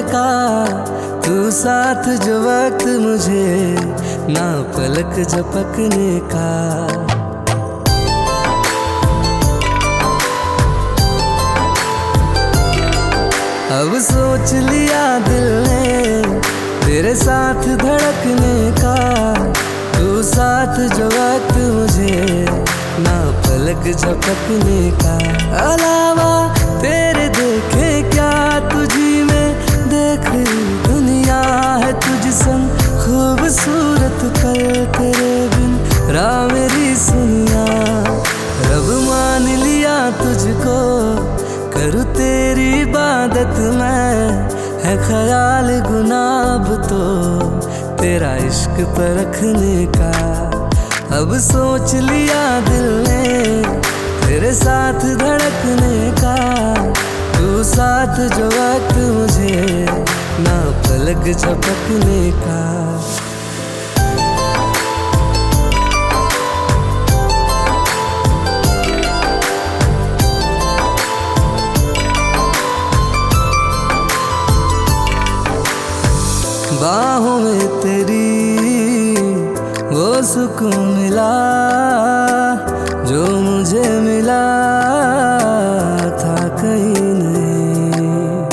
का, तू साथ जो वक्त मुझे ना पलक झपकने का। अब सोच लिया दिल ने तेरे साथ धड़कने का, तू साथ जो वक्त मुझे ना पलक झपकने का। अलावा तेरे देखे क्या तुझी में देख दुनिया है तुझ संग खूबसूरत, पल तेरे बिन राह मेरी सुनिया। रब मान लिया तुझको करूँ तेरी इबादत मैं, है ख्याल गुनाब तो तेरा इश्क परखने का। अब सोच लिया दिल ने तेरे साथ धड़कने का, तू साथ जो वक्त मुझे ना पलक झपकने का। बाहों में तेरी वो सुकून मिला जो मुझे मिला था कहीं नहीं।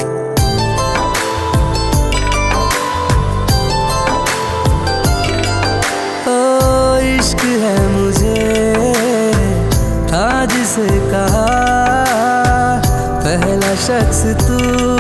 ओ इश्क है मुझे था जिसे कहा पहला शख्स तू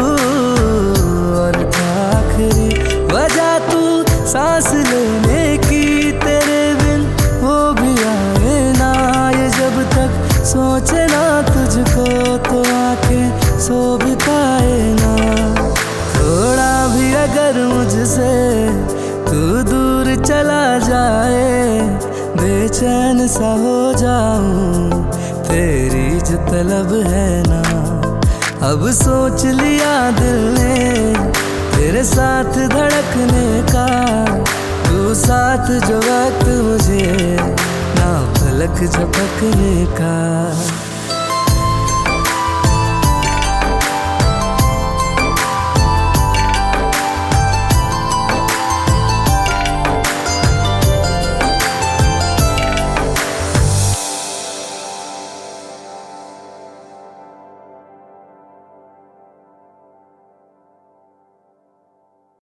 और था आखिरी। वजह तू सांस लेने की तेरे बिन वो भी आए ना, ये जब तक सोचे ना तुझको तो आंखें सो भी पाए ना। थोड़ा भी अगर मुझसे तू दूर चला जाए, बेचैन सा हो जाऊं तेरी जो तलब है ना। अब सोच लिया दिल ने तेरे साथ धड़कने का, तू साथ जो वक्त मुझे ना पलक झपकने का।